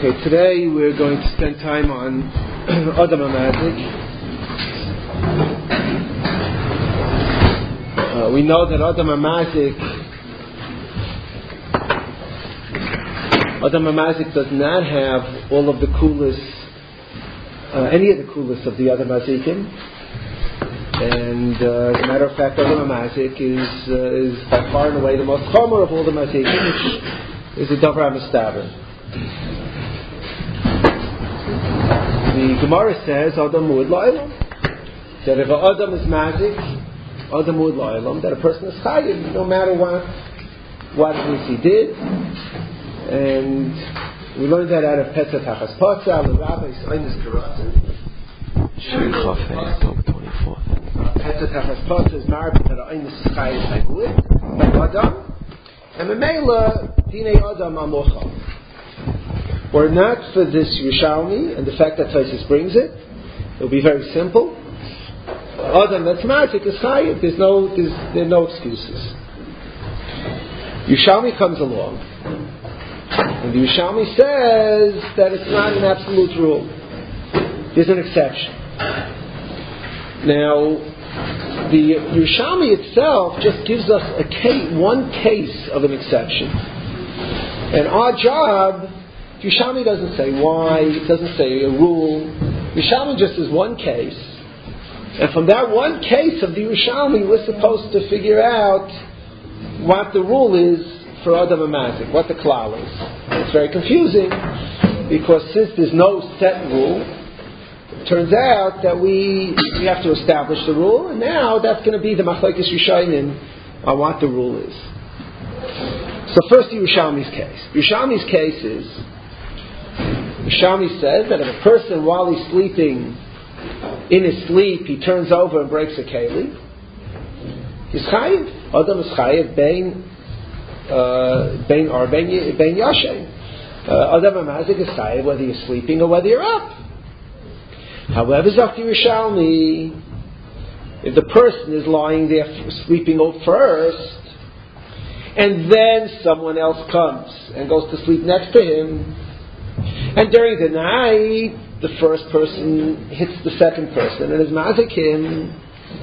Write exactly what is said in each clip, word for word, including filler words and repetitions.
Okay, today we're going to spend time on Adam HaMazik. Uh, we know that Adam HaMazik Adam HaMazik does not have all of the coolest, uh, any of the coolest of the other Mazikim. And uh, as a matter of fact, Adam HaMazik is, uh, is by far and away the most chomer of all the Mazikim, which is a Davar HaMistaber. The Gemara says, Adam Mu'ud La'ilam. That if an Adam is Mazik, Adam Mu'ud La'ilam, that a person is Chayiv, no matter what, what it is he did. And we learned that out of Petzah Tachas Patzah, the Rabbi Sainis Karatu. October twenty-fourth. Petzah Tachas Patzah is married that Ainis is Chayiv Haiguid, by Adam. And Memela, Dinei Adam Amocha. Were it not for this Yerushalmi and the fact that Taisus brings it, it will be very simple. Adam that's magic is chayiv. There's no, there's, there are no excuses. Yerushalmi comes along, and the Yerushalmi says that it's not an absolute rule. There's an exception. Now, the Yerushalmi itself just gives us a case, one case of an exception, and our job. Yerushalmi doesn't say why, it doesn't say a rule. Yerushalmi just is one case. And from that one case of the Yerushalmi, we're supposed to figure out what the rule is for Adam HaMazik, what the klal is. It's very confusing, because since there's no set rule, it turns out that we we have to establish the rule, and now that's going to be the Machlekes Rishonim on what the rule is. So first the Yerushalmi's case. Yerushalmi's case is, Yerushalmi says that if a person, while he's sleeping, in his sleep, he turns over and breaks a keli, he's chayiv. Adam is chayiv bein bein or bein yashen. Adam HaMazik is chayiv whether you're sleeping or whether you're up. However, Zok Yerushalmi, if the person is lying there sleeping first, and then someone else comes and goes to sleep next to him, and during the night, the first person hits the second person and is mazik him.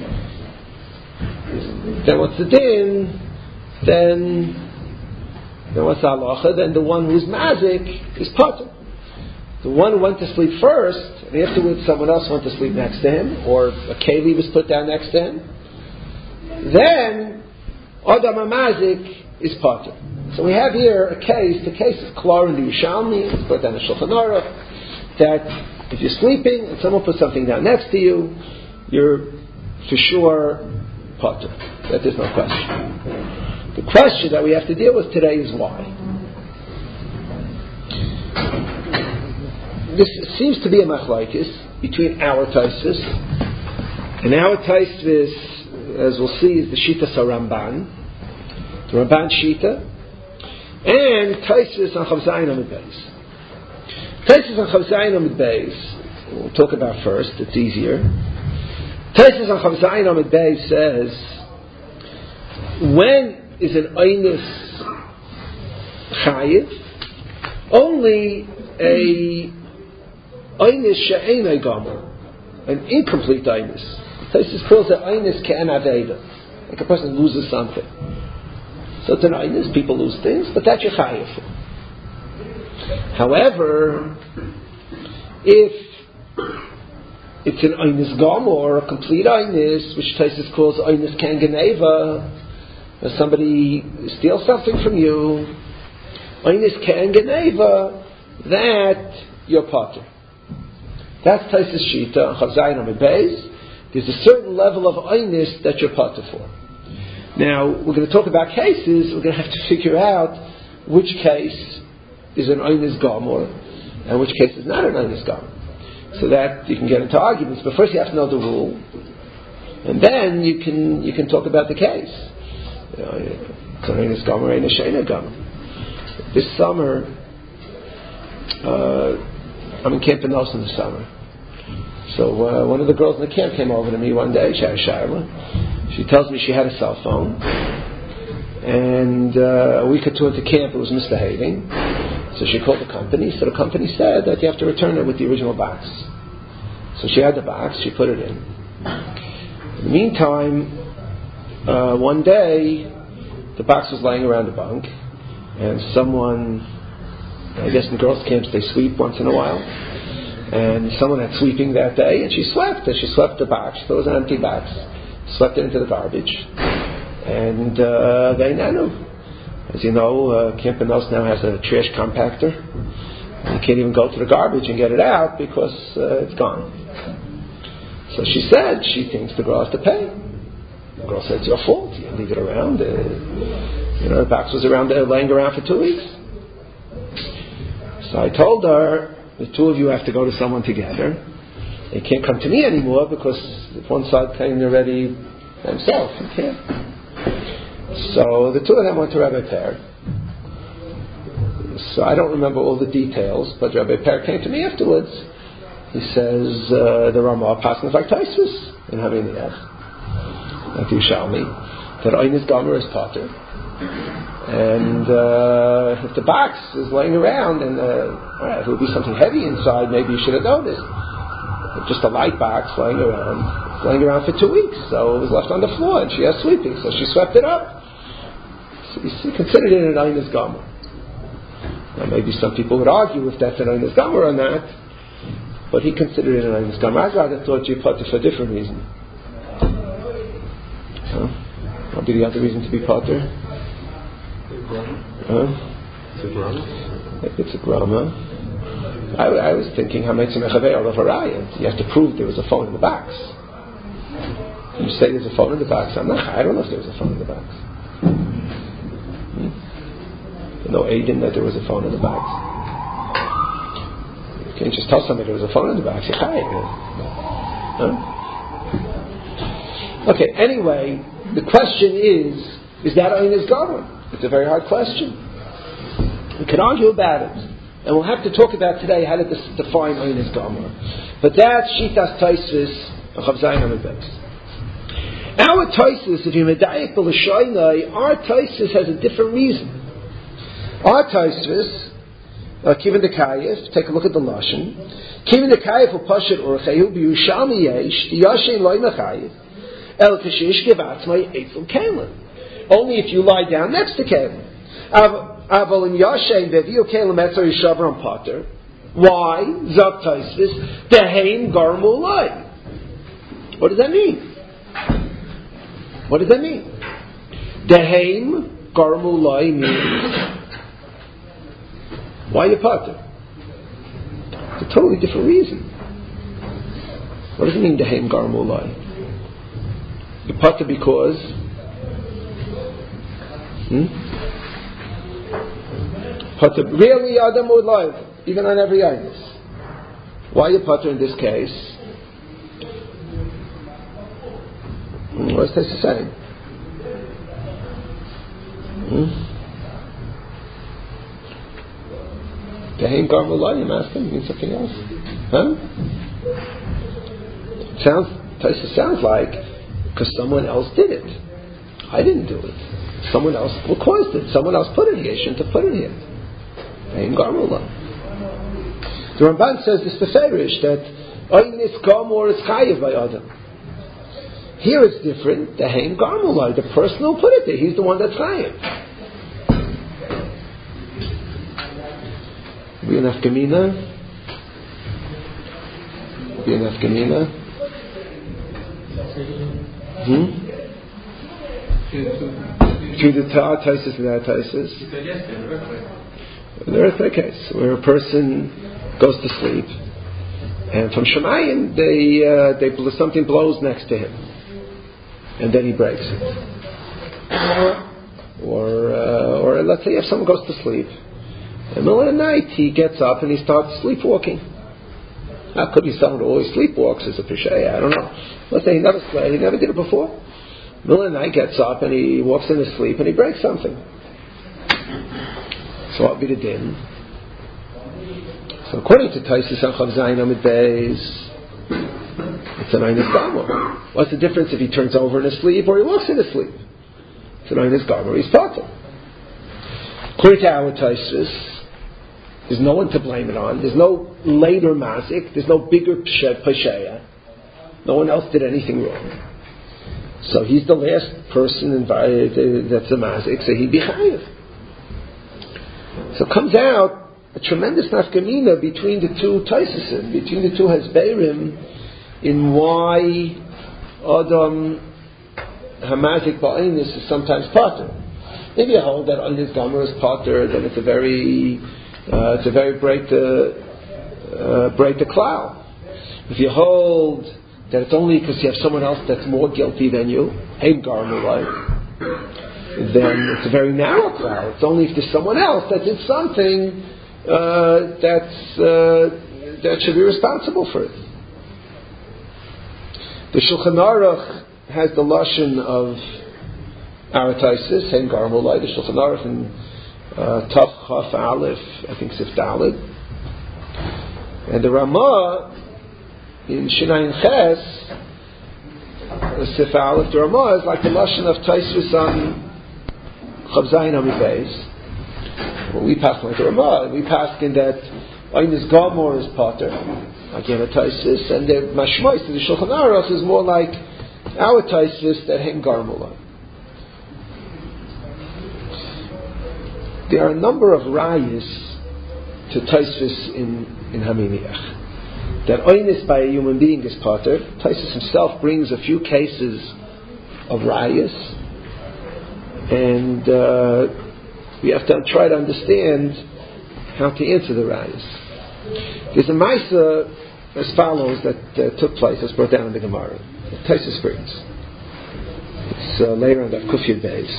Then what's the din? Then, then what's the halacha? Then the one who's mazik is patur. The one who went to sleep first, and afterwards someone else went to sleep next to him, or a keli was put down next to him. Then Adam HaMazik is patur. So we have here a case, the case is klar in the Yerushalmi, it's put down in Shulchan Aruch, that if you're sleeping and someone puts something down next to you, you're for sure patur. That there's no question. The question that we have to deal with today is why. This seems to be a machlokes between our Taisus, and our Taisus, as we'll see, is the Shita Saramban, the Ramban Shita, and Taisus on Chav Zayin Amud Beis. Taisus on Chav Zayin Amud Beis, we'll talk about first, it's easier. Taisus on Chav Zayin Amud Beis says, when is an Einis Chayiv? Only a Einis She'enai Gomer, an incomplete Einis. Taisus calls it Einis Ke'en Aveda, like a person loses something. So it's an Einis, people lose things, but that's your chayiv. However, if it's an Einis Gomor, or a complete Einis, which Taisus calls Einis Ken Geneva, if somebody steals something from you, Einis Ken Geneva, that you're patur. That's Taisus Shita, Chav Zayin Amud Beis. There's a certain level of Einis that you're patur for. Now, we're going to talk about cases. We're going to have to figure out which case is an Einis Gomor and which case is not an Einis Gomor, so that you can get into arguments. But first, you have to know the rule, and then you can you can talk about the case. You know, it's an Einis Gomor, Einis She'enai Gomor. This summer, uh, I'm in Camp Benos in the summer. So uh, one of the girls in the camp came over to me one day. She had a shayla. She tells me she had a cell phone, and uh, a week or two into camp it was misbehaving, So she called the company. So the company said that you have to return it with the original box. So she had the box. She put it in. In the meantime, uh, one day, the box was lying around the bunk, and someone, I guess in girls' camps they sweep once in a while, and someone had sweeping that day, and she swept it. She swept the box. There was an empty box. Swept it into the garbage, and uh, they nanu. As you know, uh, Camp Benos now has a trash compactor. You can't even go to the garbage and get it out because uh, it's gone. So she said she thinks the girl has to pay. The girl said, it's your fault. You leave it around. Uh, you know, the box was around there, laying around for two weeks. So I told her, the two of you have to go to someone together. You can't come to me anymore because if one side came already himself, you can't. So the two of them went to Rabbi Per. So I don't remember all the details, but Rabbi Per came to me afterwards. He says uh, the Ramah passes like Taisvus in Having the F. Like Yerushalmi, that Einis Gomer is Potter. And uh, if the box is laying around and uh, right, if it would be something heavy inside, maybe you should have noticed. Just a light box laying around, laying around for two weeks, so it was left on the floor, and she has sweeping, so she swept it up. So he considered it an Einis Gomer. Now maybe some people would argue if that's an Einis Gomer or not, but he considered it an Einis Gomer. I'd rather thought you put it for a different reason. Huh? What would be the other reason to be potter? Huh? It's a grama. Maybe it's a grama. I, I was thinking, how much you have to prove there was a phone in the box. You say there's a phone in the box. I'm not. I don't know if there was a phone in the box. Hmm? There's no aiding that there was a phone in the box. You can't just tell somebody there was a phone in the box. You're hiding it. Huh? Okay, anyway, the question is, is that Einis Gomer? It's a very hard question. We can argue about it. And we'll have to talk about today how to dis- define Einis Gomer. But that's Shitas Taisvis of Chav Zayin Amud Beis. Our Taisvis, if you medayik b'lashaynai, our Taisvis has a different reason. Our Taisvis, uh, Kivin Dekayef, take a look at the Lashon. Kivin Dekayef u'pashat orchehu b'Yushalmi yesh, d'yashen loy mechayev. El kashish gevatzmai eitzel kalim. Only if you lie down next to kalim. Avolim yashen beviu kalim etzar yishavram pater. Why? Zav taisvis deheim garmu lai. What does that mean? What does that mean? Deheim garmu lai means why you pater? It's a totally different reason. What does it mean deheim garmu lai? You pater because hmm? Pater really Adam would live, even on every Einis. Why you pater in this case? Hmm, what's this saying? Hmm? Deheim garmu lai, I'm asking, you mean something else? Huh? It sounds, Taisa sounds like because someone else did it. I didn't do it. Someone else caused it. Someone else put it here. Shouldn't have put it here. Ein Garmula. The Ramban says this beferish that Einis Gomer is chayiv by Adam. Here it's different. The Ein Garmula, the person who put it there, he's the one that's chayiv. Be an Afkamina. Be an Afkamina. Hmm? Between the Ta'ah Taisis and the Taisis. The earthquake case, where a person goes to sleep, and from Shemayim, they, uh, they, something blows next to him, and then he breaks it. Or, uh, or let's say if someone goes to sleep, in the middle of the night, he gets up and he starts sleepwalking. How could be someone who always sleepwalks as a Peshay? I don't know. Let's say he never slept, he never did it before. Middle of the night gets up and he walks in his sleep and he breaks something. So what would be the din? So according to Taisus and Chav Zayin Amud Beis, it's an Einis Gomer. What's the difference if he turns over in his sleep or he walks in his sleep? It's an Einis Gomer. He's potter. According to our Taisus, There's no one to blame it on. There's no later mazik. There's no bigger pesheya. No one else did anything wrong. So he's the last person invited that's a mazik, so he'd be chayiv. So it comes out a tremendous nafkamina between the two taisasim, between the two hasberim, in why Adam hamazik ba'inus is sometimes pater. If you hold that Einis Gomer is pater, then it's a very, uh, it's a very break the, uh, break the cloud. If you hold that it's only because you have someone else that's more guilty than you, Ein Gomer, right? Then it's a very narrow cloud. It's only if there's someone else that did something uh, that's uh, that should be responsible for it. The Shulchan Aruch has the lashon of Arataisis, Hein Garmulai, the Shulchan Aruch in uh, Taf Chaf Aleph, I think Sif Daled, and the Ramah in Shinayin Ches, Sif Aleph, the Ramah is like the lashon of Taisus on Chav Zayin Amud Beis. Well, we pass like the Ramah. We pass in that Einis Gomer is Pater, again a Taisus, and the Mashmois to the Shulchan Aruch is more like our Taisus that Hein Garmula. There are a number of rayas to Taisus in in Haminiach. That Einis by a human being is Pater. Taisus himself brings a few cases of rayas, and uh, we have to try to understand how to answer the rayas. There's a Maisa as follows that uh, took place, as brought down in the Gemara. Taisus brings. It's uh, later on that Kufyud Beis.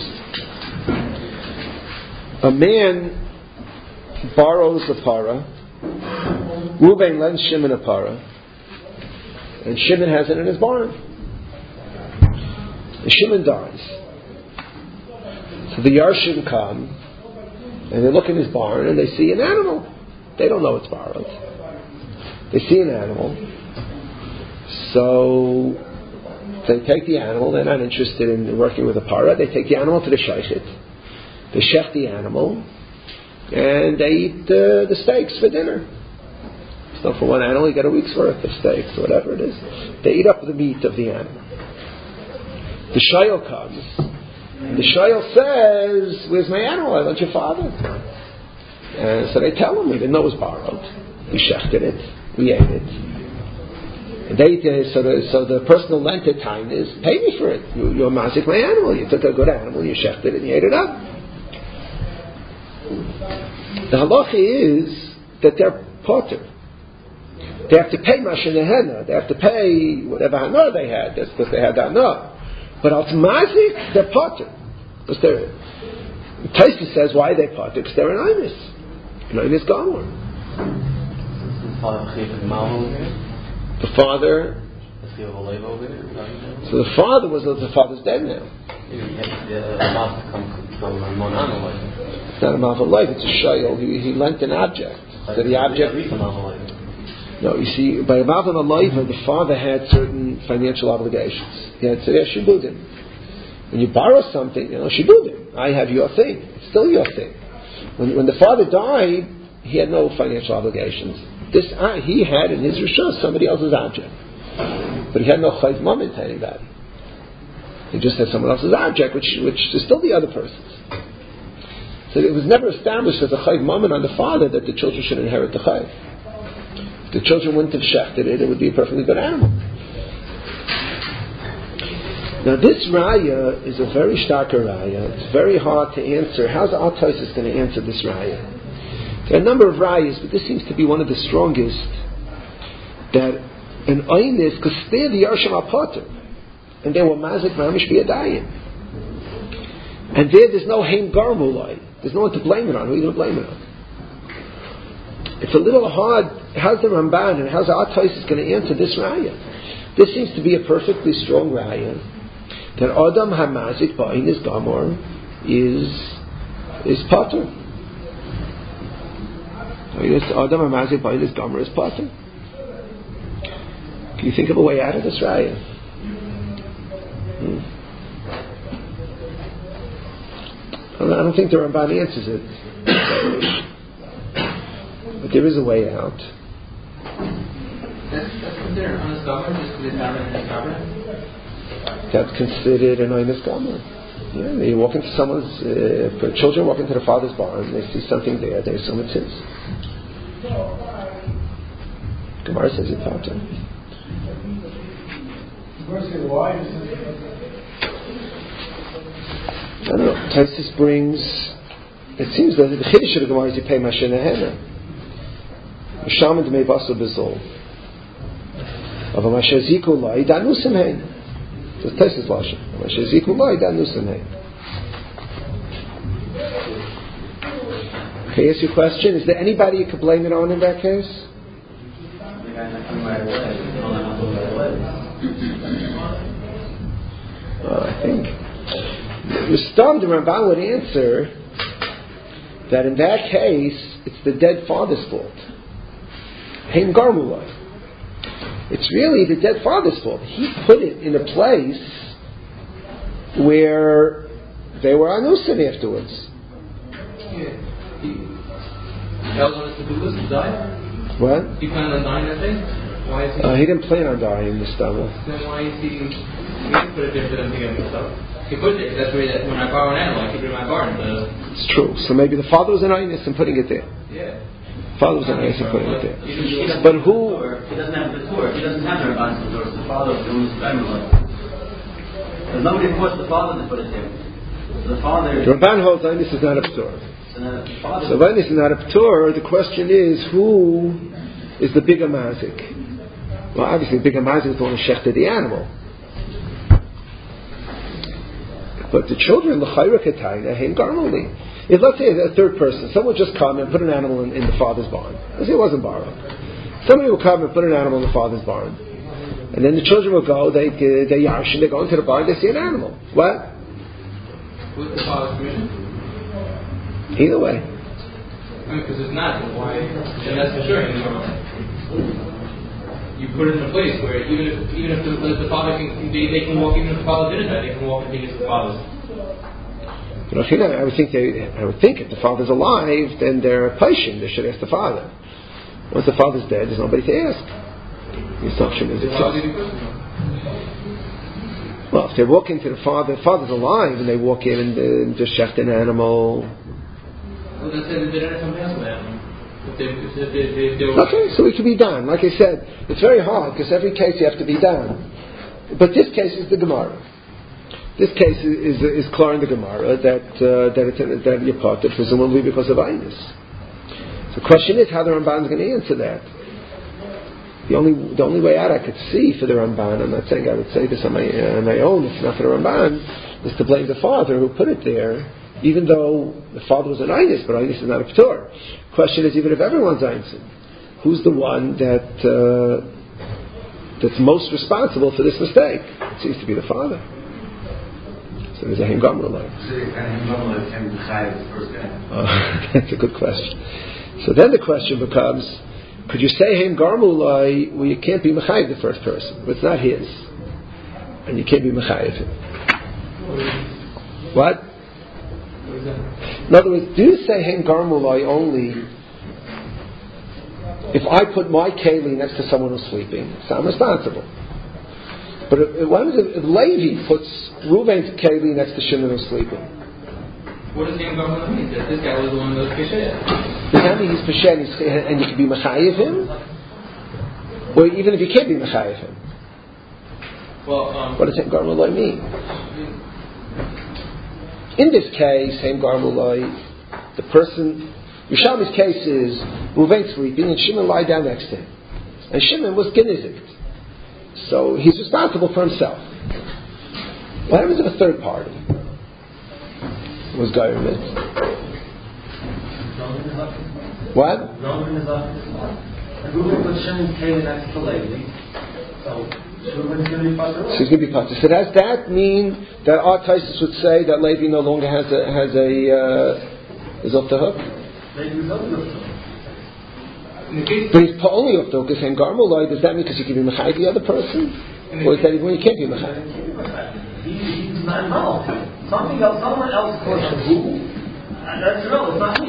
A man borrows a para. Reuven lends Shimon a para, and Shimon has it in his barn. And Shimon dies. So the Yarshim come, and they look in his barn, and they see an animal. They don't know it's borrowed. They see an animal. So they take the animal. They're not interested in working with a para. They take the animal to the shaychit. They shech the animal, and they eat uh, the steaks for dinner. So for one animal, you get a week's worth of steaks, or whatever it is. They eat up the meat of the animal. The shayl comes, and the shayl says, "Where's my animal? I want your father." And so they tell him, "We didn't know it was borrowed. We shechted it. We ate it." And they, so the so the person who lent it time is, "Pay me for it. You, you're mazik my animal. You took a good animal, you shechted it, and you ate it up." The halacha is that they're potter. They have to pay mashenehena. They have to pay whatever hana they had. That's because they had hana. But al mazik, they're potter. Because they're. Taisa says, why are they potter? Because they're an Einis. An Einis Gomer. The father. So the father was the father's dead now. It's not a malva life. It's a shayl. He, he lent an object. So the object. No, you see, by a malva life, the father had certain financial obligations. He had to say, shibudim. When you borrow something, you know, shibudim. I have your thing. It's still your thing. When, when the father died, he had no financial obligations. This uh, he had in his rishus somebody else's object, but he had no chayv moment to anybody. He just had someone else's object, which which is still the other person's. So it was never established as a chayv moment on the father that the children should inherit the chayv. If the children wouldn't have shechted it, it would be a perfectly good animal. Now this raya is a very starker raya. It's very hard to answer. How's our Taisus going to answer this raya? There are a number of rayas, but this seems to be one of the strongest. That an Einis, because they're the Yarshim HaPotter, and they were Mazik Mamish B'Yadayim. And there, there's no Hein Garmulai. There's no one to blame it on. Who are you going to blame it on? It's a little hard. How's the Ramban and how's our Taisus going to answer this raya? This seems to be a perfectly strong raya. That Adam HaMazik Ba'Einis Gomer is is Potter. Adam HaMazik Ba'Einis Gomer is Potter. Can you think of a way out of this raya? Hmm. I don't think the Ramban answers it. But there is a way out. That's, that's considered an honest government just because it's not an honest government? That's considered an honest government. Yeah, they walk into someone's, uh, children walk into the father's barn, they see something there, they assume it's his. Gemara says it's out. I don't know. Taisus brings. It seems that the chiddush of the Gemara is you pay mashin nehena. Mishamin d'mei baso bezol. Of a masher ziku lai danusim hein. That's Taisus lashon. Masher ziku lai danusim hein. Can I ask you a question? Is there anybody you could blame it on in that case? Well, I think the Stam, the Ramban would answer that in that case it's the dead father's fault. Hein garmulai. It's really the dead father's fault. He put it in a place where they were anusim afterwards. Yeah. He tells us to do this to die. What? He planned on dying that day? Why is he? Uh, he didn't plan on dying this summer. Then why is he? He didn't put it there for them to get mixed up. He put it. That's where that when I borrow an animal, I keep it in my barn. The, it's true. So maybe the father was an inus and putting it there. Yeah. Father was an inus and putting it there. He But who? He doesn't have the tour. He doesn't have the Rabban's tour. The father was doing his family. There's nobody forced the father to put it there. The father. The Rabban holds inus is not a p'tur. So when this is not a p'tur, the question is who is the bigger mazik? Well, obviously the bigger mazik is the one who shechted the animal. But the children, l'chayra ketayna, hein garmuli. If let's say a third person, someone would just come and put an animal in, in the father's barn. Let's say it wasn't borrowed. Somebody will come and put an animal in the father's barn. And then the children will go, they they yarshin, they go into the barn, they see an animal. What? With the father's permission? Either way. I mean, because it's not, why? And that's for sure. You put it in a place where even if even if the, the father can they, they can walk, even if the father didn't die, they can walk and think it's the father's. But I would think they, I would think if the father's alive, then they're patient. They should ask the father. Once the father's dead, there's nobody to ask. The assumption is it's well, if they walk into the father, the father's alive, and they walk in and uh, just shecht an animal. Well, they said they didn't have something else with the animal. If they, if they, if they were Okay, so it can be done. Like I said, it's very hard because every case you have to be done. But this case is the Gemara. This case is is, is clear in the Gemara that uh, that it's that you're part of, presumably because of Ainus. So the question is how the Ramban is going to answer that. The only the only way out I could see for the Ramban, I'm not saying I would say this on my uh, on my own, it's not for the Ramban, is to blame the father who put it there, even though the father was an Ainus, but Ainus is not a P'tur. Question is, even if everyone's Ainus, who's the one that uh, that's most responsible for this mistake? It seems to be the father. So there's a Hein Gamra line. So the Hein Gamra can be chayav the first guy. That's a good question. So then the question becomes, could you say Hein Garmulai where you can't be Mechayiv the first person, but it's not his, and you can't be Mechayiv him? What? In other words, do you say Hein Garmulai only if I put my keli next to someone who's sleeping? So I'm responsible. But if, what happens if, if Levi puts Reuven's keli next to Shimon who's sleeping? What does Hein Garmulai mean? That this guy was the one that was Peshet? Does that mean he's Peshet and you can be Mechayiv him? Or even if you can't be Mechayiv him? Well, um, what does Hein Garmulai mean? In this case, Hein Garmulai, the person, Yerushalmi's case is Reuven sleeping and Shimon lie down next to him. And Shimon was Genizikt. So he's responsible for himself. What happens if a third party was Gairmit? What? Reuven put Shimon's keli next to Levi. So Reuven's going to be part of it. She's going to be part of it. So does that mean that our Taisus would say that Levi no longer has a has a uh, is off the hook? Levi is off the hook. But he's only off the hook because Hein Garmulai. Does that mean because you can be Mechayiv the other person, or is that even when you can't be Mechayiv? He, he's not involved. Something else, someone else caused who? That's no, it's not me.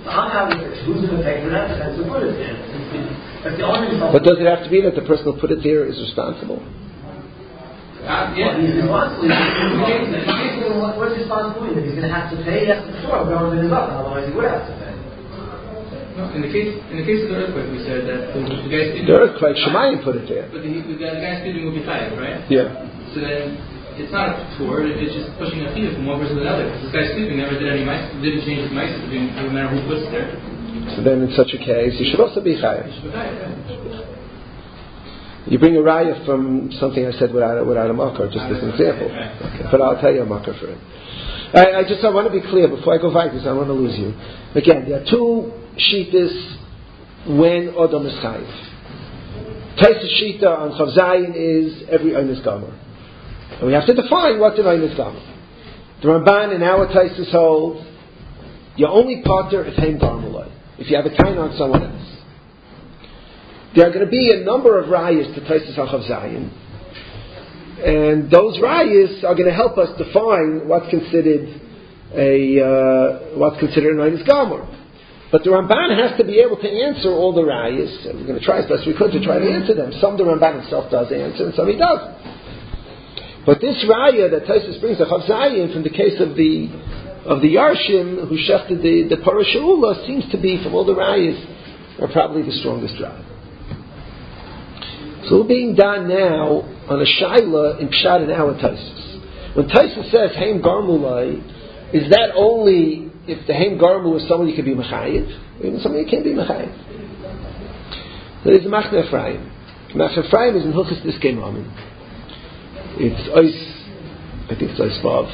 I'm having it. Who's going to pay for that? That's the put it there. That's the only result. But does it have to be that the person who put it there is responsible? Uh, yeah. Well, he's responsible. What's responsibility? That he's going to have to pay? That's the sure. Government is up. Otherwise, he would have to pay. No, in the case in the case of the earthquake, we said that the, the guy sleeping. The earthquake, Shemayim put it there. But the, the, guy, the guy sleeping will be chayav, right? Yeah. So then it's not a tour; it's just pushing a feeder from one person to another. This guy sleeping never did any mice, didn't change his mice, no matter who puts it there. So then, in such a case, you should also be chayav. He should be chayav, right? You bring a raya from something I said without without a makar, just as an example. Okay. But I'll tell you a makar for it. I, I just I want to be clear before I go back, because I want to lose you. Again, there are two shitas when Odom is chayiv. Taisus shita on Chav Zayin is every Einis Gomer, and we have to define what's an Einis Gomer. The Ramban in our Taisus hold you're only potter if Heim Garmalai, if you have a tain on someone else. There are going to be a number of rayas to Taisus on Chav Zayin, and those rayas are going to help us define what's considered a uh, what's considered an Einis Gomer. But the Ramban has to be able to answer all the rayas. We're going to try as best we could to try to answer them. Some the Ramban himself does answer, and some he doesn't. But this raya that Taisus brings, the Chav Zayin, from the case of the of the Yarshim who shechted the the Parasha'ula, seems to be, from all the rayas, are probably the strongest raya. So we're being done now on a shaila in Pshat and our Taisus. When Taisus says Heim Garmulai, is that only if the Heim Garmu is someone you can be Mechayiv, or even someone you can't be Mechayiv? There is a Machne Ephraim. Machne Ephraim is in Hilchos Diskei Mammon. It's Ois, I think it's Ois Vav.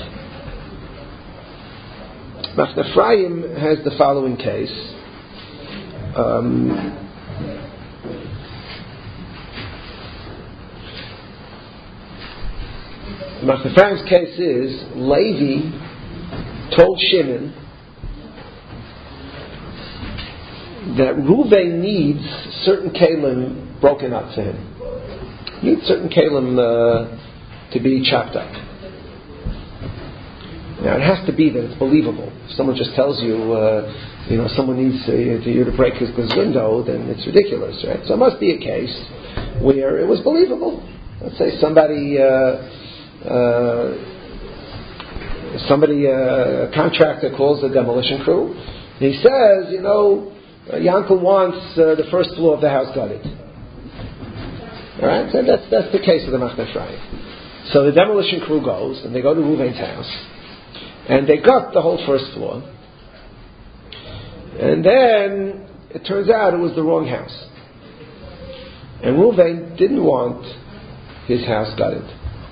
Machne Ephraim has the following case. Um, Machne Ephraim's case is Levi told Shimon that Reuven needs certain kalim broken up for him. He needs certain kalim uh, to be chopped up. Now it has to be that it's believable. If someone just tells you, uh, you know, someone needs uh, you to break his, his window, then it's ridiculous, right? So it must be a case where it was believable. Let's say somebody, uh, uh, somebody, uh, a contractor calls the demolition crew, and he says, you know, Uh, Yankel wants uh, the first floor of the house gutted. All right, so that's that's the case of the Machne Ephraim. So the demolition crew goes and they go to Reuven's house, and they gut the whole first floor. And then it turns out it was the wrong house, and Reuven didn't want his house gutted.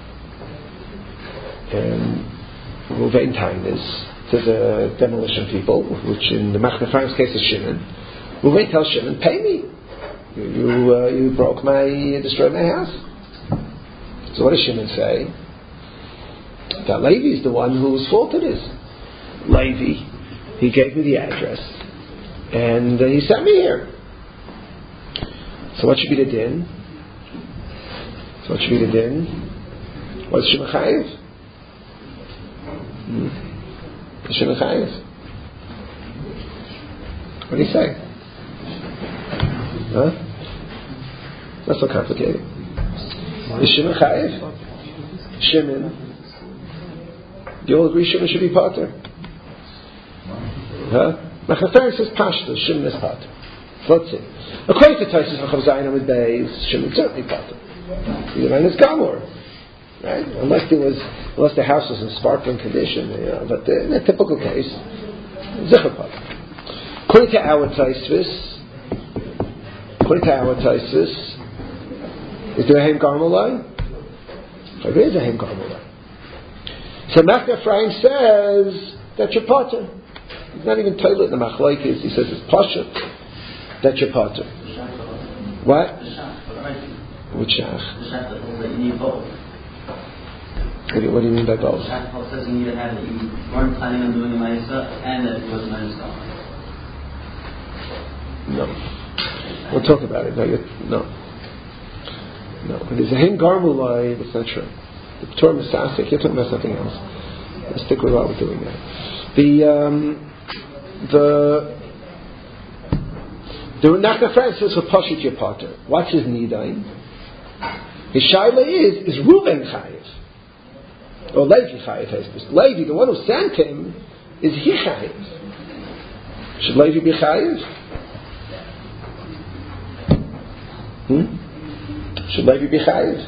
And Reuven Tainis to the demolition people, which in the Machne Ephraim's case is Shimon. Reuven tells Shimon, pay me. You you, uh, you broke my, you destroyed my house. So what does Shimon say? That Levi's the one whose fault it is. Levi, he gave me the address, and uh, he sent me here. So what should be the din? So what should be the din? What's Shimon Chayiv? Hmm? Shimon Chayiv. What do you say? Huh? Not so complicated. Is Shimon Chayiv? Shimon. Do you all agree Shimon should be Pater? Huh? Machne Ephraim says Pashto, Shimon is Pater. So let's see. According to Taisus Chav Zayin Amud Beis, Shimon certainly Pater. Either man is Gamor. Right? Unless there was, unless the house was in sparkling condition, you know, but in a typical case, Zichar Pater. According to our Taisus, according to our Taisus, is there a Heim Garmalai? There is a Heim Garmalai. So Machne Ephraim says that you're Pater. He's not even toilet in the Machlokes. He says it's Pasha that you're Pater. What? Which Shach? What do, you, what do you mean by both? Shach says you need to have that you weren't planning on doing a Ma'isa and that it wasn't Ma'isa. No. We'll talk about it. No, you're, no. No. When there's a Heim Garmulai, that's not true. The Torah Masasik, you're talking about something else. Let's stick with what we're doing now. The, um, the, The Nachman Ephraim says for Pashut your potter. What's his nidain? His shaila is, is Reuven chayiv? Or Levi chayiv? Levi, the one who sent him, is he chayiv? Should Levi be chayiv? Hmm? Should Levi be chayiv?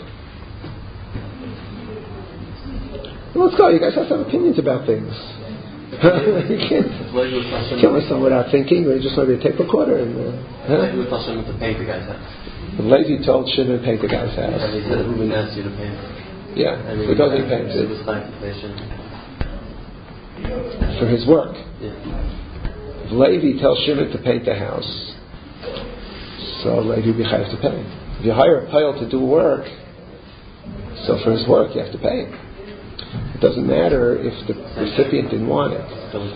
Well, let's go. You guys have some opinions about things. You can't kill someone without thinking, or you just want to be a tape recorder. And, uh, huh? Levi told Shimon to paint the guy's house. And Levi told Shimon to paint the guy's house. And he said, Reuben asked you to paint. Yeah, and because he painted it was time to pay Shimon. For his work. Yeah. If Levi tells Shimon to paint the house, so Levi be chayav to pay. If you hire a pile to do work, so for his work you have to pay him. It doesn't matter if the recipient didn't want it.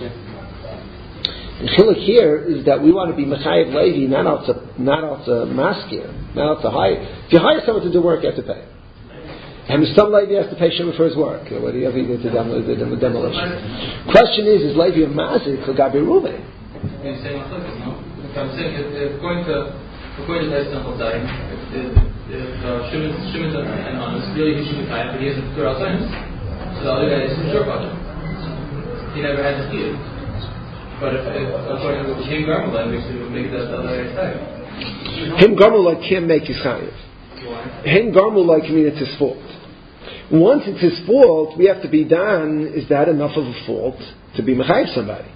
The chiluk here is that we want to be mechayev Levi, not out to not out to maskir, not out to hire. If you hire someone to do work, you have to pay. And some Levi has to pay Shimon for his work, whatever he did to dem- the dem- demolition. Question is, is Levi a mazik for Gabi Reuven? You're saying no? I'm saying if according to according to Tais Temple Time, if if Shimon Shimon's an honest, really he should be chayav, but he has a pure outside. So the other guy is a sure father. He never had to steal. But if, if according to Him Garmulai, we should make that the other guy chayav. Him Garmulai can't make his chayav. Him Garmulai can mean it's his fault. Once it's his fault, we have to be done. Is that enough of a fault to be mechayev somebody?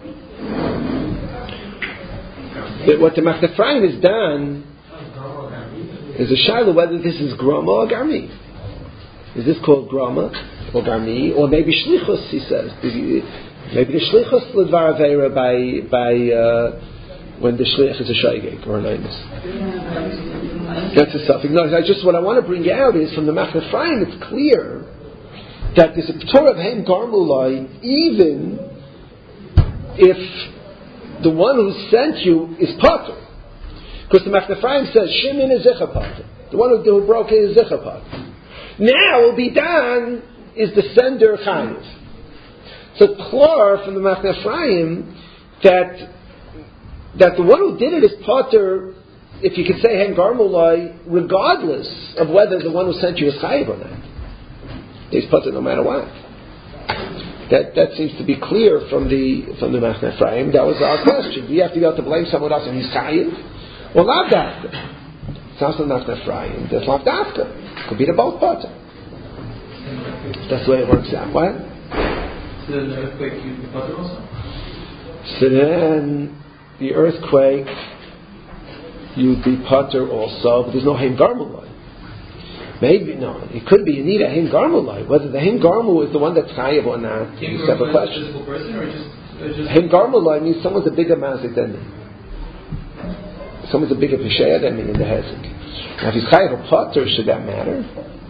But what the Nachman Ephraim has done is a shaila whether this is grama or garmi. Is this called grama or garmi, or maybe shlichus? He says maybe the shlichus l'dvar aveira by by uh, when the shlich is a shaygek or an aimus. That's a suffix. No, I just what I want to bring out is from the Nachman Ephraim. It's clear that there's a p'tor of hem garmulai even if the one who sent you is pater. Because the Nachman Ephraim says Shimon is zicha pater. The one who, who broke it is zicha pater. Now will be done is the sender chayiv. So it's clear from the Nachman Ephraim that that the one who did it is pater, if you could say hen garmulai, regardless of whether the one who sent you is chayiv or not. He's pater no matter what. That that seems to be clear from the from the Nachman Ephraim. That was our question. Do you have to be able to blame someone else and he's chayiv? Well, lav dafka. Sounds like Nachman Ephraim. That's lav dafka. Could be the both pater. That's the way it works out. What? So then the earthquake, you be pater also. So then the earthquake, you'd be pater also, but there's no hen garmulai. Maybe, no, it could be you need a hen garmulai. Whether the hen garmul is the one that's chayiv or not is a separate question. Physical person or just, or just hen garmulai means someone's a bigger mazik than me. Someone's a bigger pesheya than me in the hezek. Now if he's chayiv or pater, should that matter?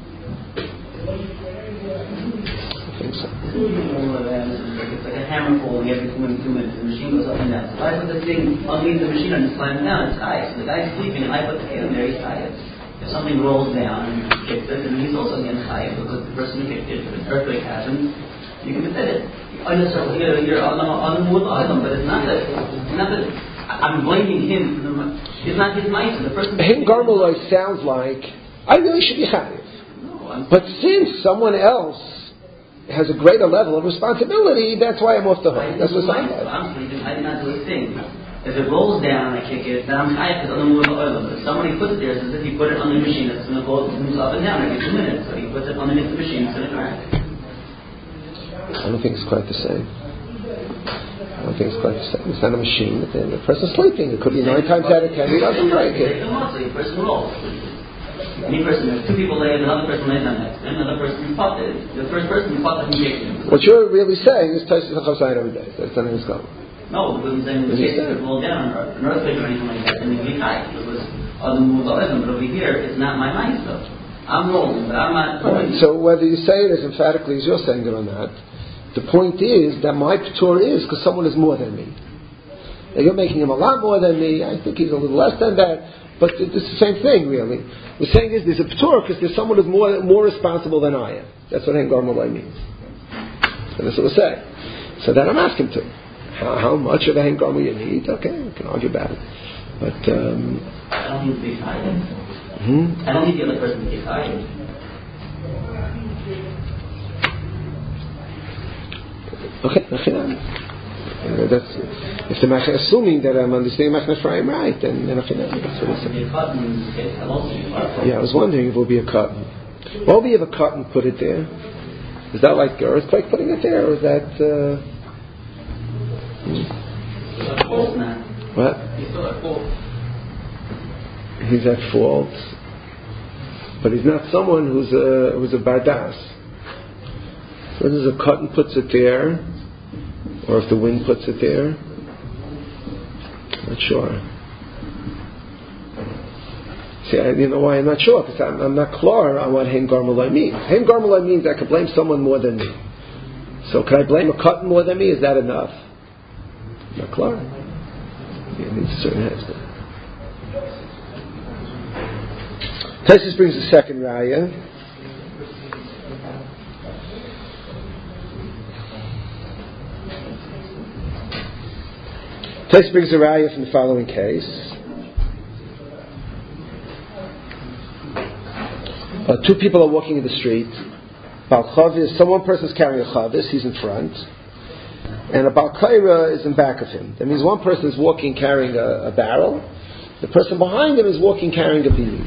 I think so. It's like a hammer falling every two minutes, two minutes, and the machine goes up and down. So I put the thing underneath the machine and it slams down, it's high. So the guy's sleeping and I put the kid in there, he's tired. If something rolls down and he kicks it, then he's also getting tired because the person who kicked it, if an earthquake happens, you can fit it. Unnecessarily, you're, you're on the on the mood item, but it's not that, it's not that I'm blaming him for the, it's not his mice, the person. Hen garmulai sounds like I really should be chayiv. No, but since someone else has a greater level of responsibility, that's why I'm off the hook. That's what I'm like. I'm sleeping, I did not do a thing. If it rolls down and I kick it, then I'm high because I'm moving the oil. But if somebody puts it there, it's as if he put it on the machine that's going to go moves up and down every two minutes. So he puts it underneath the machine, it's going to crack. I don't think it's quite the same. I don't think it's quite the same. It's not a machine. The person's sleeping. It could be nine times out of ten. He doesn't break it. The person rolls. Any person, there's two people laid, another person lays on next, and another person fought it. The first person who fought it, he kicked him. What you're really saying is Taisus HaChavzayin every day. That's not in his goal. No, because I'm saying in the case if it rolled down, or an earthquake or anything like that, then it'd be high. It was other moves, but over here, it's not my mind stuff. I'm rolling, but I'm not. Right. So whether you say it as emphatically as you're saying it or not, the point is that my p'tur is because someone is more than me. Now you're making him a lot more than me. I think he's a little less than that. But it's the same thing, really. We're saying is there's a p'tur because there's someone who's more more responsible than I am. That's what hen garmulai means. And that's what we're saying. So then I'm asking to. How, how much of a hen garmul you need? Okay, we can argue about it. But um, I don't need to be excited. hmm? I don't need the other person to be excited. Okay, uh, that's if the mach- assuming that I'm understanding Machnas Ephraim right, then then okay, that's what it's saying. Yeah, I was wondering if it would be a cotton. Why would we have a cotton put it there? Is that like the earthquake putting it there, or is that uh, hmm? What? He's still at fault. He's at fault, but he's not someone who's a who's a bardas. So this is a cotton puts it there, or if the wind puts it there. Not sure. See, I, you know why I'm not sure? Because I'm, I'm not clear on what Haim Garmalai means. Haim Garmalai means I can blame someone more than me. So can I blame a cotton more than me? Is that enough? Not clear. It needs a certain husband. Taisus brings a second raya. Taisus brings a raya from the following case. Uh, two people are walking in the street. Bal Chavis, some one person is carrying a Chavis, he's in front, and a Bal Kaira is in back of him. That means one person is walking carrying a, a barrel, the person behind him is walking carrying a beam.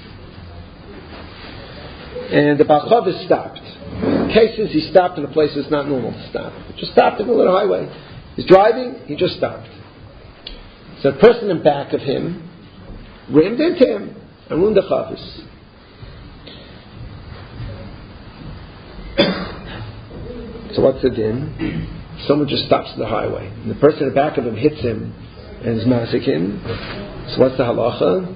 And the Bal Chavis stopped. In cases he stopped in a place that's not normal to stop. He just stopped in the little highway. He's driving, he just stopped. So the person in back of him rammed into him and ruined the Chavis. So what's the din? Someone just stops in the highway, and the person in the back of him hits him and is masakin. So what's the halacha?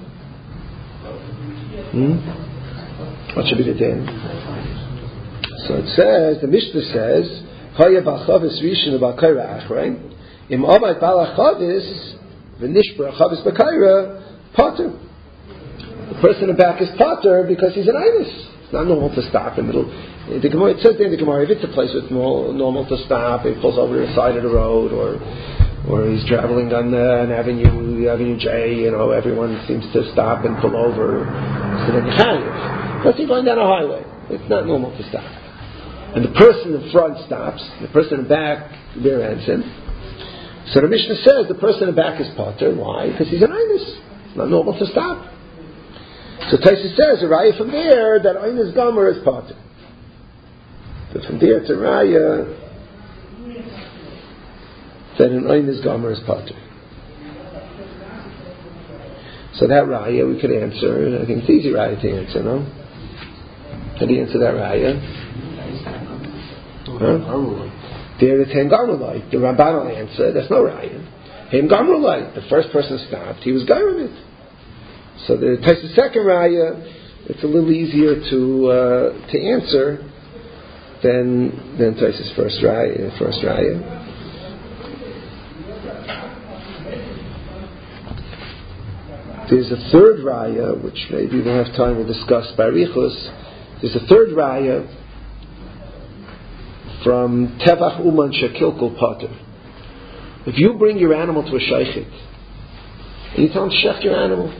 Hmm? What should be the din? So it says, the Mishnah says, Haya b'chavis rishon b'kaira achrei, im abad b'chavis v'nishbar chavis b'kaira potter. The person in the back is potter because he's an einus. It's not normal to stop in the middle. The Gemara, it says there in the Gemara, if it's a place where it's more normal to stop, he pulls over to the side of the road, or or he's traveling on uh, an avenue, Avenue J, you know, everyone seems to stop and pull over. So then you have. Plus you're going down a highway. It's not normal to stop. And the person in front stops, the person in the back rear ends him. So the Mishnah says the person in the back is potter. Why? Because he's an einus. It's not normal to stop. So Taisus says, a raya from there, that einus gomer is potter. But from there to raya, that an einus gomer is potter. So that raya we could answer, and I think it's easy raya to answer, no? How do you answer that raya? Huh? There it's Haim Garmalai. The Ramban will answer, that's no raya. Haim Garmalai, the first person stopped, he was Garmit. So the Taisus second raya, it's a little easier to uh, to answer than than Taisus first raya. First raya. There's a third raya, which maybe we'll have time we'll discuss by Richus. There's a third raya from Tevach Uman Shekilkul Potter. If you bring your animal to a shaychit, and you tell him to shech your animal,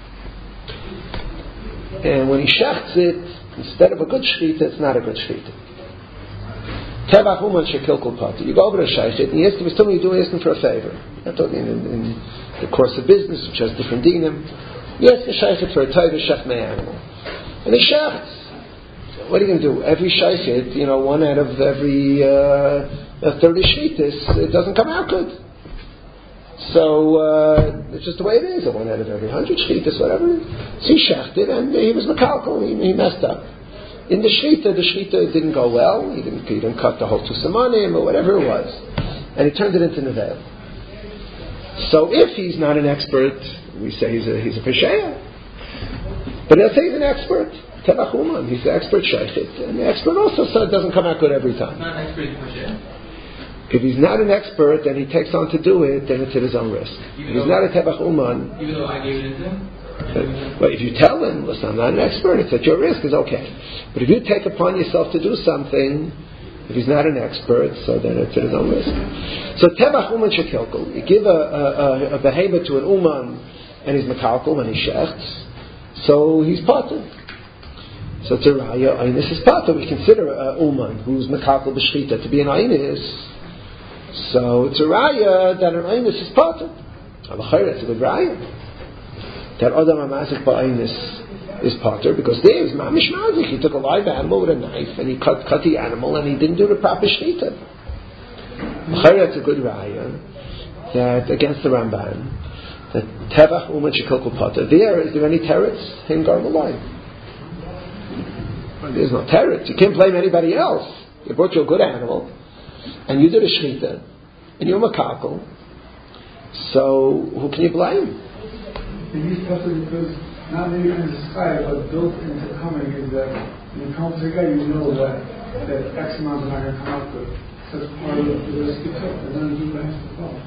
and when he shechts it, instead of a good shechita, it's not a good shechita. Tevach Uman Shekilkul Potter. You go over to a shaychit, and you ask him, it's something you do, ask him for a favor. I'm talking in, in the course of business, which has different dinim. You ask the shaychit for a tayva shech my animal. And he shechts. What are you going to do? Every shaychit, you know, one out of every uh, thirty shchitas, it doesn't come out good. So uh, it's just the way it is. One out of every hundred shchitas, whatever. So he shechted, and he was makalkal. He, he messed up. In the shchita, the shchita didn't go well. He didn't, he didn't cut the whole two samanim or whatever it was, and he turned it into nevel. So if he's not an expert, we say he's a he's a pesheya. But let's say he's an expert. Tevach Uman, he's the expert shaychit, and the expert also said it doesn't come out good every time. Not an expert in pesheya. If he's not an expert and he takes on to do it, then it's at his own risk. Even if he's not a Tevach Uman, even though I gave it into him. But if you tell him, listen, I'm not an expert, it's at your risk, it's okay. But if you take upon yourself to do something, if he's not an expert, so then it's at his own risk. So Tevach Uman Shekilkul, you give a, a, a behemoth to an Uman and he's mekalkel when he shechts, so he's pater. So it's a raya, Einis is pater. We consider a uman who's mekalkel b'shchita to be an Einis. So it's a raya that an Einis is pater. Al-Khayr, it's a good raya. That Adam HaMazik ba'Einis is pater, because there is mamish mazik. He took a live animal with a knife and he cut, cut the animal and he didn't do the proper shchita. Al-Khayr, it's a good raya that against the Ramban, that Tevach Uman Shekilkul pater. There, is there any teretz? Hin Garmalai. There's no teretz. You can't blame anybody else. They brought you a good animal, and you did a shchita, and you're makakel. So who can you blame? And he's possible because not only in the sky, but built into coming is that when you come to the guy, you know that that X amount is not going to come up with. So it's part of the risk you took, and then you has to fall.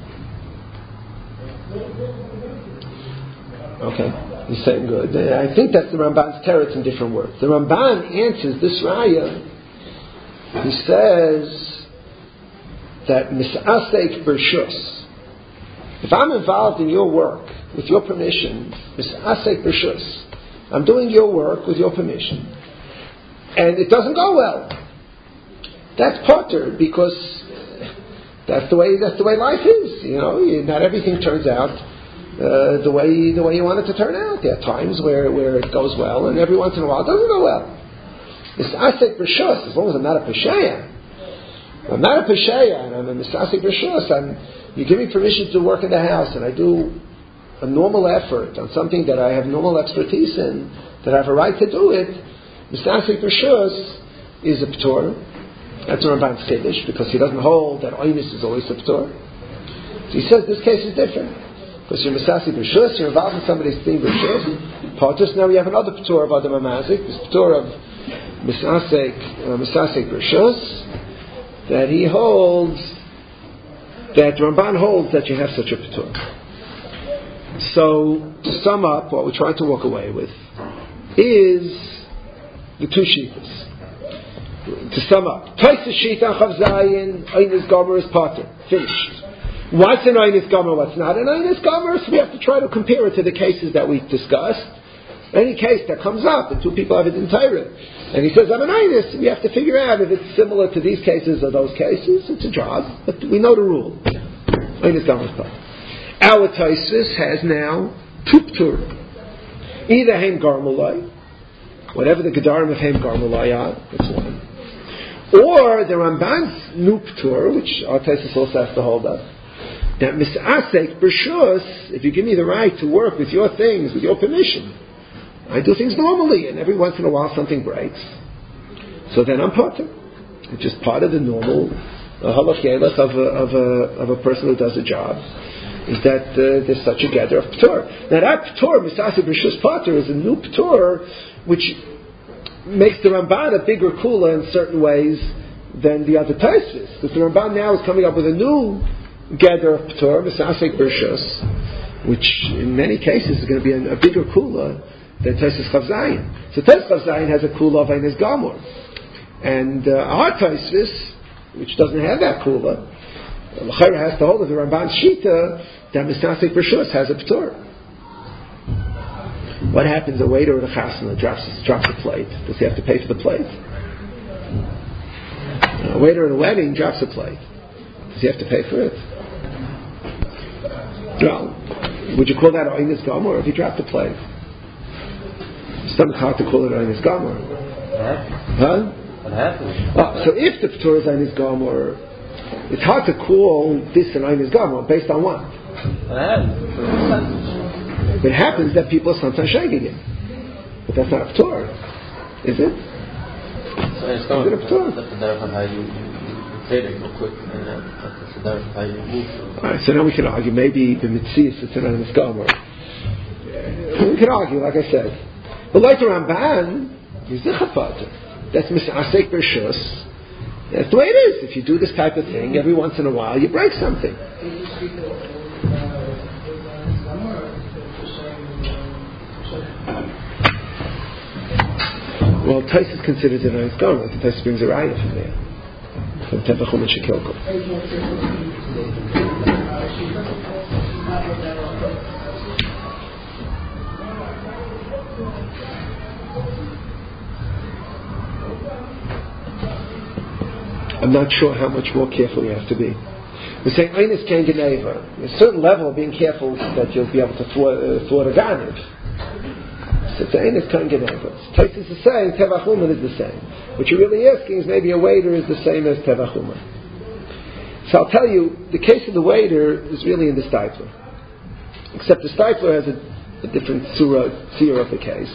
Okay, he's saying good. I think that's the Ramban's teretz in different words. The Ramban answers this raya. He says that misasek bershus. If I'm involved in your work with your permission, misasek bershus, I'm doing your work with your permission, and it doesn't go well. That's pater, because that's the way that's the way life is. You know, not everything turns out Uh, the way the way you want it to turn out. There are times where, where it goes well, and every once in a while it doesn't go well. Misasek b'shus, as long as I'm not a pesheya. I'm not a pesheya, and I'm a misasek b'shus. I'm you give me permission to work in the house, and I do a normal effort on something that I have normal expertise in, that I have a right to do it. Misasek b'shus is a p'tor. That's a Ramban's kiddush, because he doesn't hold that Einis is always a p'tor. So he says this case is different. Because you're Misasi B'Shus, you're involved in somebody's thing B'Shus. Patus, now we have another P'tor of Adam HaMazik, this P'tor of Misasek, uh, Misasek B'Shus, that he holds, that Ramban holds that you have such a P'tor. So, to sum up, what we're trying to walk away with is the two Shitas. To sum up, Taisa Shita Chav Zayin, Einis Gomer is Pater. Finished. What's an Einis Gomer, what's not an Einis Gomer? So we have to try to compare it to the cases that we discussed. Any case that comes up and two people have it in Torah, and he says, I'm an Einis, we have to figure out if it's similar to these cases or those cases. It's a job, but we know the rule. Einis Gomer is Pater. Our Tosfos has now two P'tur. Either Heim Garmalai, whatever the Gedarim of Heim Garmalai are, that's one. Or the Ramban's new P'tur, which our Tosfos also has to hold up, that misasek b'shus, if you give me the right to work with your things, with your permission, I do things normally, and every once in a while something breaks. So then I'm pater. It's just part of the normal halach yelach of a of a of a person who does a job. Is that uh, there's such a gather of p'tor. Now that p'tor, misasek b'shus pater, is a new p'tor, which makes the Ramban a bigger kula in certain ways than the other Tosfos. Because the Ramban now is coming up with a new gather of P'tor, Misasek Bershus, which in many cases is going to be a, a bigger kula than Tosfos Chav Zayin. So Tosfos Chav Zayin has a kula of Einis Gomer. And uh, our Tosfos, which doesn't have that kula, L'chayra has to hold of the Ramban's Shita, that Misasek Bershus has a P'tor. What happens? A waiter at a chasana drops, drops a plate. Does he have to pay for the plate? A waiter at a wedding drops a plate. Does he have to pay for it? Well, would you call that Einis Gomer if he dropped the plate? It's not hard to call it Einis Gomer. Huh? What happened? Oh, so if the P'tur is Einis Gomer, it's hard to call this an Einis Gomer based on what? What happened? It happens that people are sometimes shaking it, but that's not a P'tur, is it? So it's going. Is it a P'tur? That's the derech of how you you say it real quick, and that's the derech of how you move. All right, so now we can argue maybe the Mitzias it's an Einis Gomer. We can argue, like I said. But like the Ramban, he's a Pater. That's Misasek Bershus. That's the way it is. If you do this type of thing, every once in a while you break something. Well, Tais is considered an Einis Gomer. The Tais brings a raya from there. From Tevachum and Shekilko. I'm not sure how much more careful you have to be. We're saying Einis Ken Geneva. There's a certain level of being careful that you'll be able to thwart, uh, thwart a Ganiv. So it's Einis Ken Geneva. Taisus is saying Tevach Uman is the same. What you're really asking is maybe a waiter is the same as Tevach Uman. So I'll tell you, the case of the waiter is really in the Steipler. Except the Steipler has a, a different surah, surah of the case.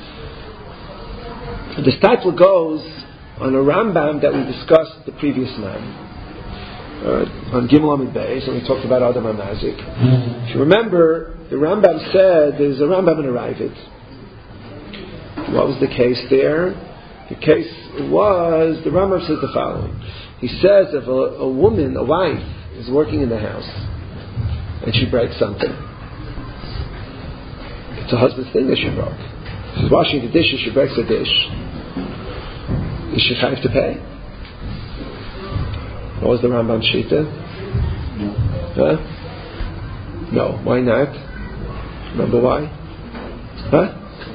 The Steipler goes on a Rambam that we discussed the previous night, uh, on Gimel Amid Beis, and we talked about Adam HaMazik. If you remember, the Rambam said, there's a Rambam and a Ravid. What was the case there? The case was, the Rambam says the following. He says if a, a woman, a wife, is working in the house, and she breaks something, it's a husband's thing that she broke. She's washing the dishes, she breaks a dish. Is she chayav to pay? What was the Rambam Shita? No. Huh? No. Why not? Remember why? Huh?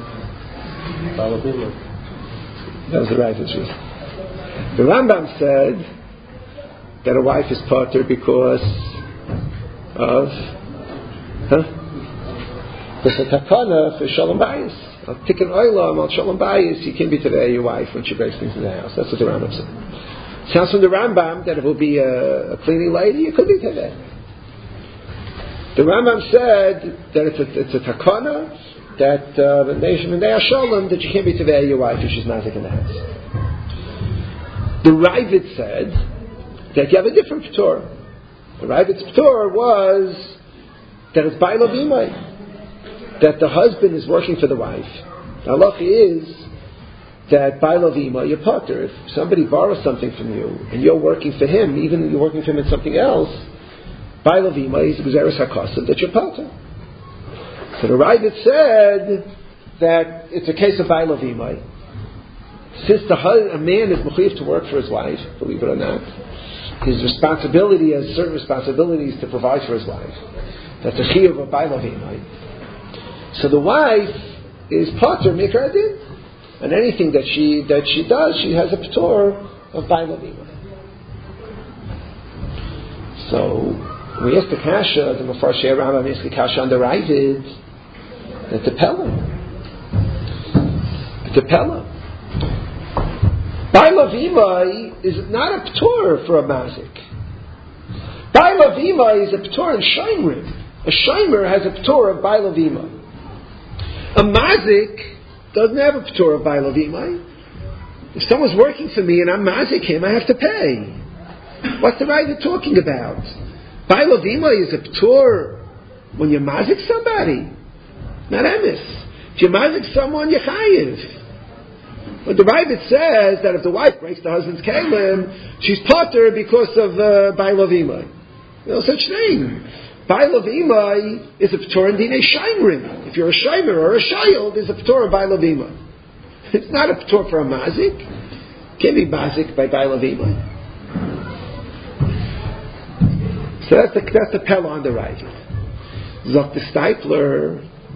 That was the right answer. The Rambam said that a wife is potter because of huh? There's a takana for shalom bayis. I'll take an oilam on shalom bayis. You can't be today your wife when she breaks things in the house. That's what the Rambam said. Sounds from the Rambam that it will be a, a cleaning lady. It could be today. The Rambam said that it's a, it's a takana that the nation and they are shalom that you can't be today your wife if she's mazik in the house. The Ravid said that you have a different p'tor. The Ravid's p'tor was that it's ba'il avimai. That the husband is working for the wife. The halacha is that ba'il avimai, you're potter. If somebody borrows something from you and you're working for him, even if you're working for him in something else, ba'il avimai is gzeres hakasam that you're potter. So the Ravid said that it's a case of ba'il avimai. Since the a man is mechuyev to work for his wife, believe it or not, his responsibility has certain responsibilities to provide for his wife. That's a chiyuv of ba'il avimai. So the wife is patur mikra adin, and anything that she that she does, she has a p'tor of ba'il avimai. So we asked the kasha, the Mefarshei Rambam asked the kasha on the Ravid, that the pella, the pella. Ba'il avimai is not a p'tor for a mazik. Ba'il avimai is a p'tor in shaimrim. A shaimer has a p'tor of ba'il avimai. A mazik doesn't have a p'tor of ba'il avimai. If someone's working for me and I'm mazik him, I have to pay. What's the Ravid talking about? Ba'il avimai is a p'tor when you mazik somebody, not emes. If you mazik someone, you're chayiv. But the Ravid says that if the wife breaks the husband's kalim, she's potter because of uh, ba'il avimai. No such thing. Ba'il avimai is a p'tor in dinei shaimrim. If you're a shaimer or a child, there's a p'tor of ba'il avimai. It's not a p'tor for a mazik. It can't be mazik by ba'il avimai. So that's the that's the pella on the Ravid. Zok the Steipler.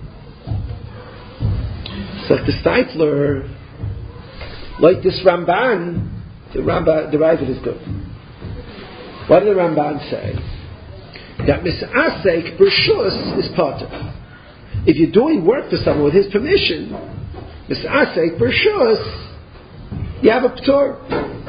Zok the Steipler. Like this Ramban, the Ramban, the Ravid is good. What did the Ramban say? That misasek b'rshus is potter. If you're doing work for someone with his permission, misasek b'rshus, you have a p'tor.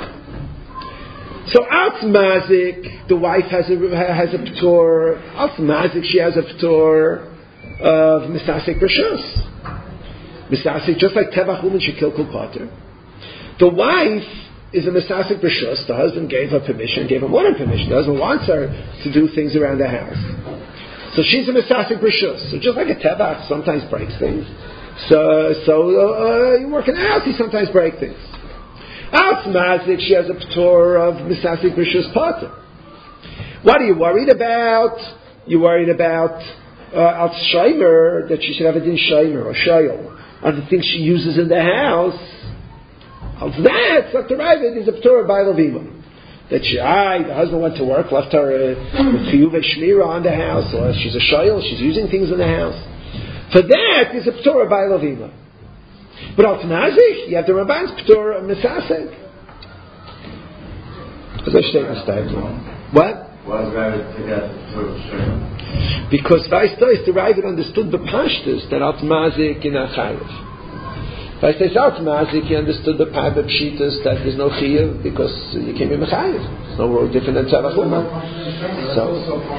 So out mazik, the wife has a has a p'tor. Out mazik, she has a p'tor of misasek b'rshus. Misasek, just like tevach uman should kill kol potter. The wife is a misasek b'rshus. The husband gave her permission, gave her more than permission. The husband wants her to do things around the house. So she's a misasek b'rshus. So just like a tevach sometimes breaks things. So, so uh, you work in the house, you sometimes break things. Out mazik, she has a p'tor of misasek b'rshus potter. What are you worried about? You're worried about out uh, shaymer, that she should have a din shaymer or shayel on the things she uses in the house. Of that, Doctor Ravid is a p'tor of ba'il avimai. That she, I, the husband went to work, left her uh, with chiyuv shmira on the house, or she's a shayel, she's using things in the house. For that is a p'tor of ba'il avimai. But al Nazik, you have the Ramban's p'tor of misasek. As I state mistake. What? Why was Rabbit took out sort of Shem? Because Vaistais, the Rabbit understood the Pashtus that Altmazik in Achayev. Vaistais Altmazik, he understood the Pabba Pshitas that there's no Chiyav because you can't be Mechayev. It's no role different than Tzavach Uma. So,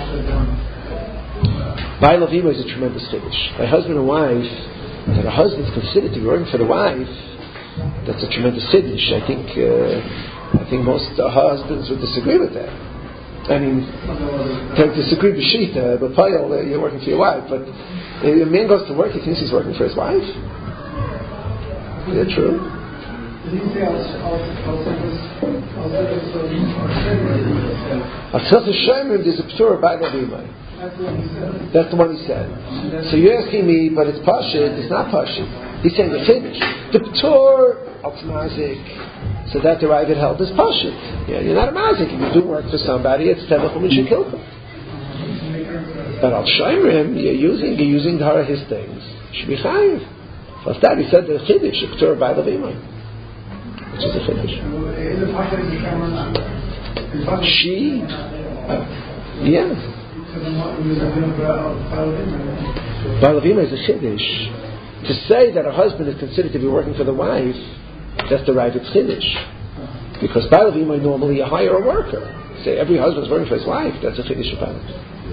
Baal Avima is a tremendous Chiddush. By husband and wife, that a husband's considered to be working for the wife, that's a tremendous Chiddush. I think, uh, I think most uh, husbands would disagree with that. I mean, they disagree with Shita, but Payal, uh, you're working for your wife. But if a man goes to work, he thinks he's working for his wife. Is that true? Atzilchas Shemrim, there's a P'tur by Lavimai. That's the one he said. So you're asking me, but it's Pashit, it's not Pashit. He's saying the Chiddush. The P'tur, Altmazik, so that the Ravid held is Pashit. Yeah, you're not a Mazik. If you do work for somebody, it's Tevachum and Shekilka. But Al Shemrim, you're using, you're using the his things. Should be Chayiv. Plus that, he said the Chiddush, the P'tur by Lavimai. Which is a Chiddush. She, yeah. Balavima is a Chiddush. To say that a husband is considered to be working for the wife, that's the right of Chiddush. Because Balavima is normally a hire a worker. Say every husband is working for his wife, that's a Chiddush of Balavima.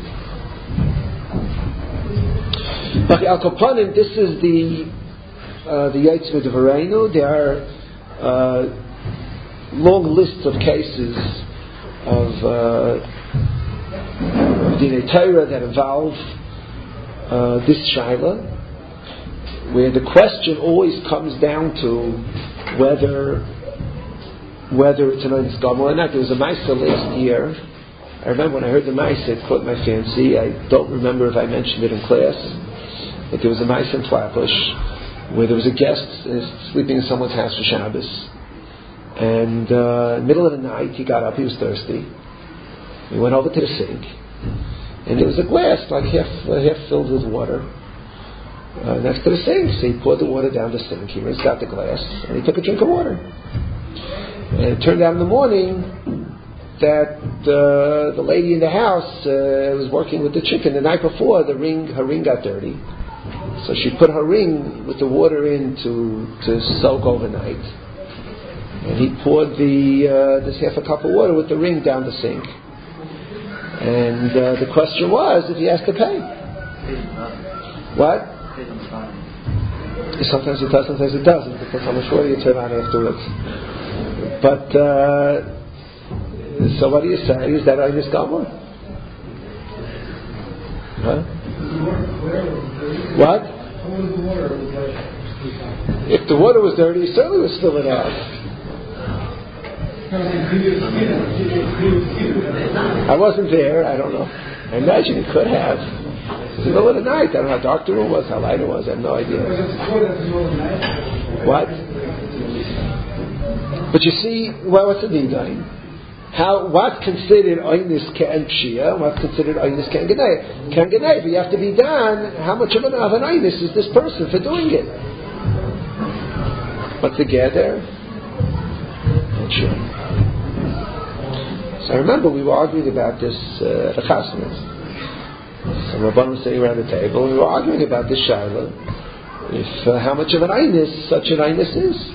Okay, Al Kapanim, this is the uh, the Yaitz V'Devareinu. There are uh, long lists of cases of uh, Dinei Torah that involve uh, this shaila, where the question always comes down to whether whether it's an Oinus Gomor or not. There was a Maisa last year. I remember when I heard the Maisa, it caught my fancy. I don't remember if I mentioned it in class, but there was a Maisa in Flatbush where there was a guest uh, sleeping in someone's house for Shabbos, and uh, in the middle of the night he got up. He was thirsty. He went over to the sink. And there was a glass, like half uh, half filled with water, uh, next to the sink. So he poured the water down the sink. He rinsed out the glass, and he took a drink of water. And it turned out in the morning that uh, the lady in the house uh, was working with the chicken. The night before, the ring, her ring got dirty, so she put her ring with the water in to to soak overnight. And he poured the uh, this half a cup of water with the ring down the sink. And uh, the question was if he has to pay. What? Sometimes it does, sometimes it doesn't, because how much water you turn on afterwards. But, uh, so what do you say? Is that Oinus Gomor? Huh? What? If the water was dirty, he certainly would spill it out. I wasn't there, I don't know. I imagine he could have. It was the middle of the night. I don't know how dark the room was, how light it was, I have no idea. What? But you see, well, what's the deen doing? How, what's considered Oinus Ke'en Pshia, what's considered Oinus Ke'en Genei? Ke'en Genei, but you have to be done, how much of an, of an Oinus is this person for doing it? What's the gather? Not sure. So I remember we were arguing about this uh, at a chasnas. Some Rabban was sitting around the table, and we were arguing about this shaila, if uh, how much of an Oinus such an Oinus is.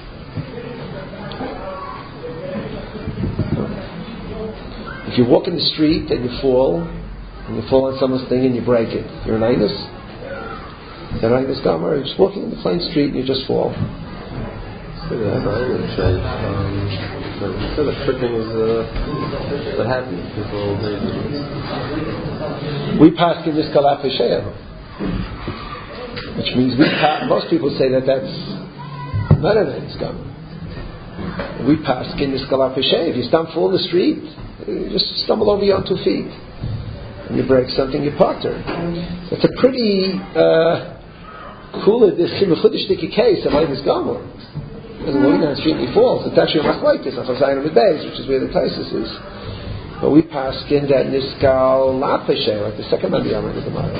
If you walk in the street and you fall, and you fall on someone's thing and you break it, you're an Oinus? Is that an Oinus Gomor? You're just walking in the plain street and you just fall. Yeah, I would say, um, instead of tripping is uh, what happens. People, we pass in this kalaf she'ev, which means we pa- most people say that that's not an Oinus Gomor. We pass in this kalaf she'ev. You stumble fall in the street, you just stumble over your own two feet, and you break something, you potter. It's a pretty uh, cool, this chinuchudish case of Oinus Gomor. There's a walking down the street and he falls. It's actually a machlokes on Chazayim and Beis, which is where the Taisus is. But we pass in that niskal lapeshe, like the second man b'yamar in the Gemara.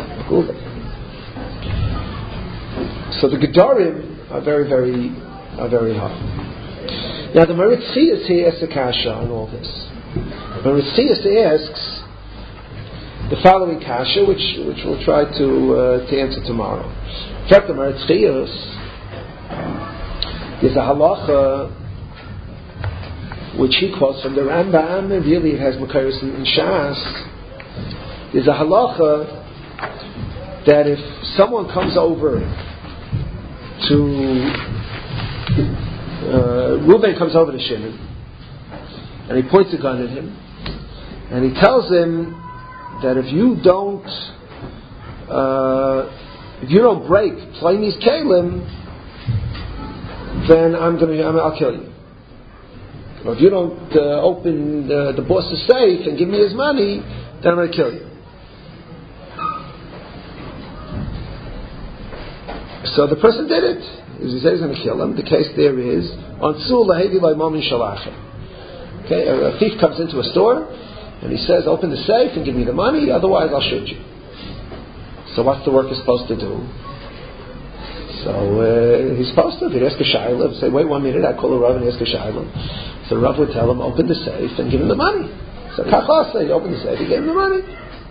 So the Gedorim are very, very, are very high. Now the Maritzias here asks a kasha on all this. But Ritzias asks the following kasha, which which we'll try to uh, to answer tomorrow. There's a halacha which he quotes from the Rambam, and really it has Makairos in Shas. There's a halacha that if someone comes over to uh, Reuben comes over to Shimon and he points a gun at him and he tells him that if you don't uh, if you don't break Plainy's Kalim, then I'm going to I'll kill you. Or if you don't uh, open the, the boss's safe and give me his money, then I'm going to kill you. So the person did it. He said he's going to kill him. The case there is okay, a, a thief comes into a store and he says, "Open the safe and give me the money, otherwise I'll shoot you." So what's the worker supposed to do? So uh, he's supposed to. He'd ask a shayla, say, "Wait one minute, I call a Rav and ask a shayla." So the Rav would tell him, "Open the safe and give him the money." So kachasa, he opened the safe, he gave him the money.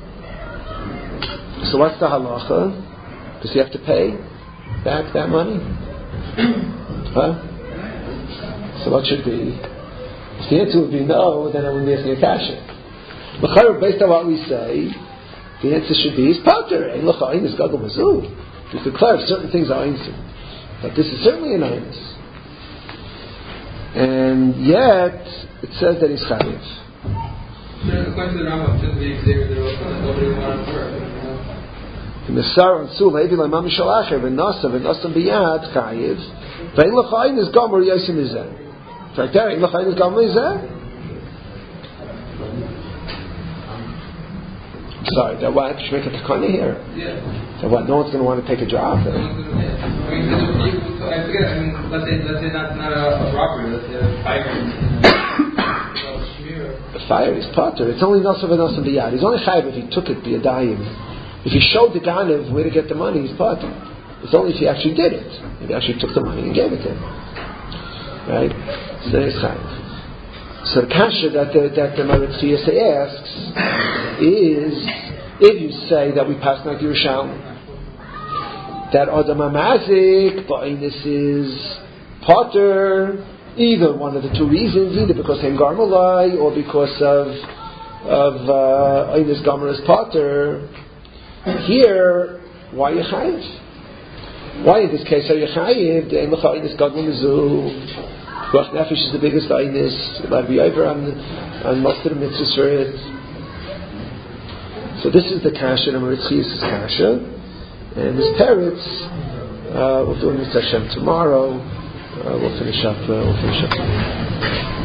So what's the halacha? Does he have to pay back that money? Huh? So what should be? If the answer would be no, then I wouldn't be asking a kasha. Based on what we say, the answer should be is pater. You could clarify certain things are einzim, but this is certainly an einus. And yet it says that he's chayiv. According to the Rambam, shouldn't be executed the Rambam, and nobody would want to work. Mesar on sul levi lemam shalacher v'nasa v'nasam biyad chayiv ve'in l'chayin is gomer yosim izeh. Right there, in l'chayin is gomer izeh. Sorry, that what? Should make a takana here. Yeah. So what? No one's going to want to take a job. Then. I mean, I forget. I mean, let's say let's say not not a robbery. Let's say a fire. The fire is potter. It's only nasa v'nasam biyad. He's only chayiv if he took it biyadayim. If he showed the ganev where to get the money, he's potter. It's only if he actually did it. If he actually took the money and gave it to him. Right? So he's chayiv. So the kasha that the that the Maritzias asks is, if you say that we pass like Yerushalmi, that Adam Amazik, this is potter, either one of the two reasons, either because Hem Garmalai or because of of Einis Gomer is potter. Here, why you chayiv? Why in this case are you chayiv? The Ein L'cha Einis Gadol Mizu. Ruach Nefesh is the biggest Einis. Allowed to be over on, on most of the mitzvahs for it. So this is the kasha, and Maritzias' kasha. And this teretz, uh, we'll do it in Hashem tomorrow. Uh, we'll finish up. Uh, we'll finish up.